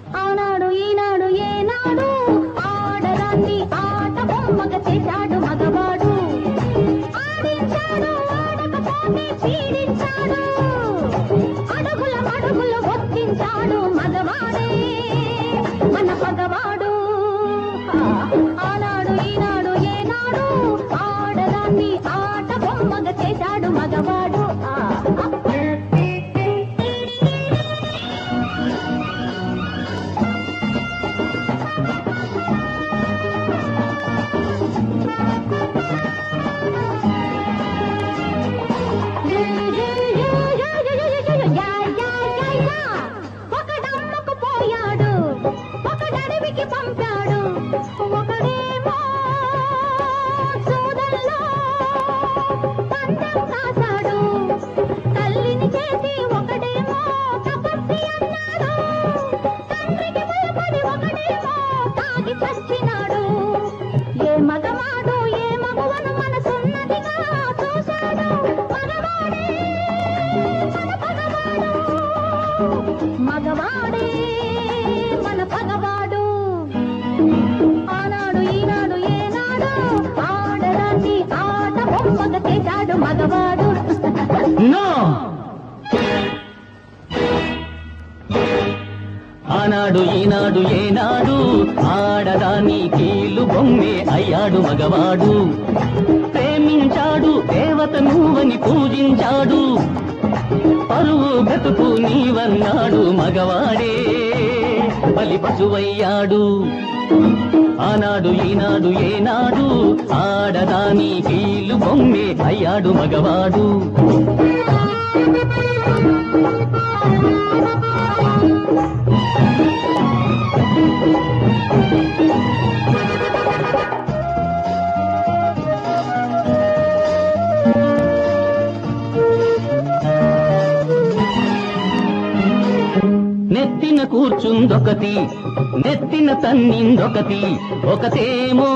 ఆనాడు ఈనాడు ఏనాడు ఆడదాన్ని ఆట బొమ్మగ చేశాడు మగవాడు. ఆడించాడు ఆడకపోతే పీడించాడు, అడుగుల మడుగులు ఒత్తించాడు మగవాడే మన పగవాడు. ఆనాడు ఈనాడు ఏనాడు ఆడదాన్ని ఆట బొమ్మగ చేశాడు మగవాడు. ఒకడమ్మకు పోయాడు, ఒకడడవికి పంపాడు, ఒకడేమో సోదల్లో పందెం కాశాడు. తల్లిని చేసి ఒకడేమో తపస్సి అన్నాడు, తండ్రికి భయపడి ఒకడేమో తాగి చచ్చినాడు. ఏ మగవాడు ఏ మగవను మనసున్నదిగా చూశాడు మగవాడే మన పగవాడు. మగవాడే మన పగవాడు. ఆనాడు ఈనాడు ఏనాడు ఆడదాన్ని ఆట బొమ్మగ చేశాడు మగవాడు. ఆనాడు ఈనాడు ఏనాడు ఆడదాని కీలు బొమ్మే అయ్యాడు మగవాడు. ప్రేమించాడు దేవత నువ్వని పూజించాడు, పరువు బ్రతుకు నీవన్నాడు మగవాడే బలి పశువయ్యాడు. ఆనాడు ఈనాడు ఏనాడు ఆడదాని కీలు బొమ్మే అయ్యాడు మగవాడు. నెత్తిన కూర్చుందొకటి, నెత్తిన తన్నిందొకటి, ఒకతేమో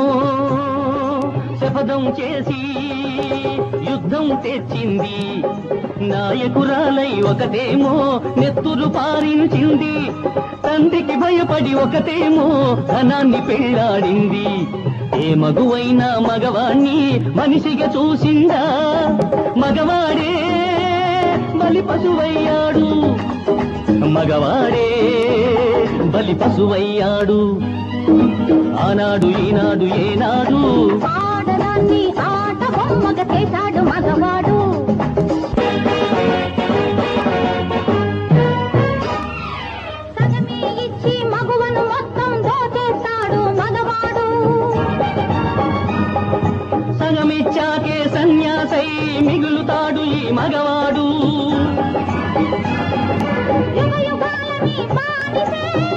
శపథం చేసి యుద్ధం తెచ్చింది. నాయకురాలై ఒకతేమో నెత్తురు పారించింది, తండ్రికి భయపడి ఒకతేమో ధనాన్ని పెళ్లాడింది. ఏ మగువైనా మగవాణ్ణి మనిషిగా చూసిందా, మగవాడే బలి పశువయ్యాడు. మగవాడే బలి పశువయ్యాడు. ఆనాడు ఈనాడు ఏనాడు ఆడదాన్ని ఆట బొమ్మగ చేశాడు మగవాడు. సగమే ఇచ్చి మగువను మొత్తం దోచేస్తాడు మగవాడు. సగమిచ్చాకే సన్యాసై మిగులుతాడు ఈ మగవాడు. యుగ యుగాలని బానిసే